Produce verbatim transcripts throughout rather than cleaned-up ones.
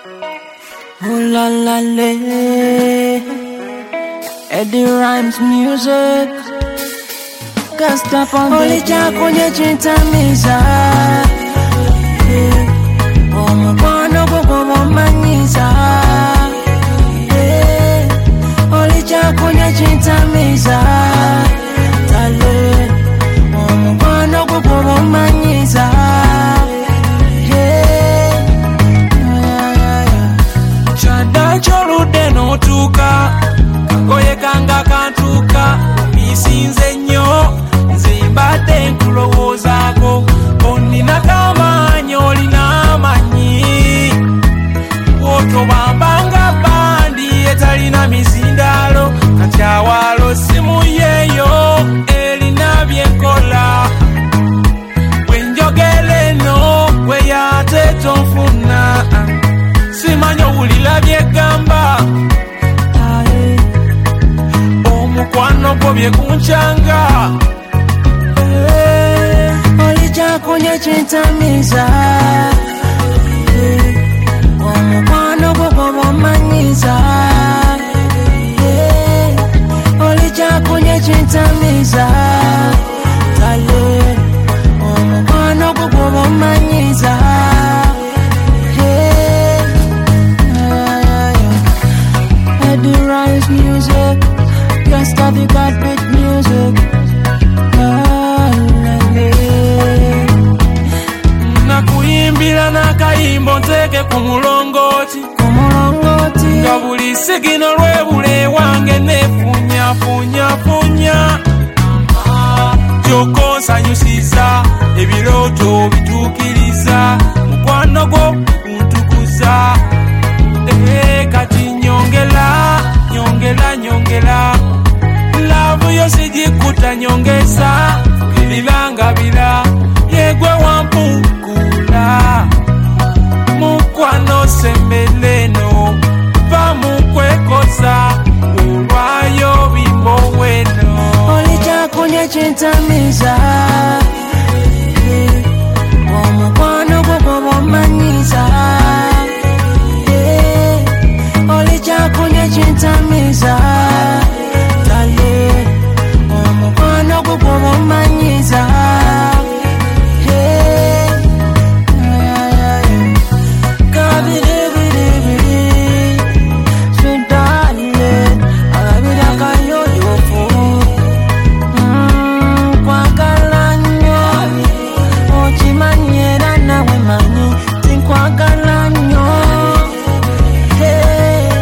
Oh la la la, Eddie Rhymes music. Can't stop on the only chakunye chintamiza. Oh mukwano gwo manyiza. Only chakunye chintamiza. Tale. Oh mukwano gwo manyiza. Cholude no tuka kagoye kanga kantuka misinze nnyo nzimbadde nkulowoozaako onnina kamanyi olina amanyi otobambanga bandi etalina mizindaalo kati awaalo simu yeeyo erina byenkola bwenjogera eno bweyate tonfuna simanyo wulira byegamba omukwano gwo byegunkyanga oli kyakunye kintamiza omukwano gwo gwomanyiza oli kyakunye kintamiza tale omukwano gwo gwomanyiza Eddie Rhymes music, can't stop the Godbeat music. Nakuyimbira n'akayimbo nteeke ku mulongooti nga buli sigino lwebule wange nefunyafunyafunya kyokka onsanyusiza ebirooto bituukiriza mukwano gwo kuntukuza kati nyongela nyongela nyongela lavu yo sijikuta nyongeza bilangabila yegwe wampukula mukwano sembeleno bamukwekoza olwayo bimoweno oli kyakunye kintamiza omukwano gwo gwomanyiza oli kyakunye kintamiza tale omukwano gwo gwomanyiza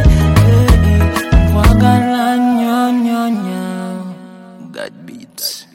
God beats.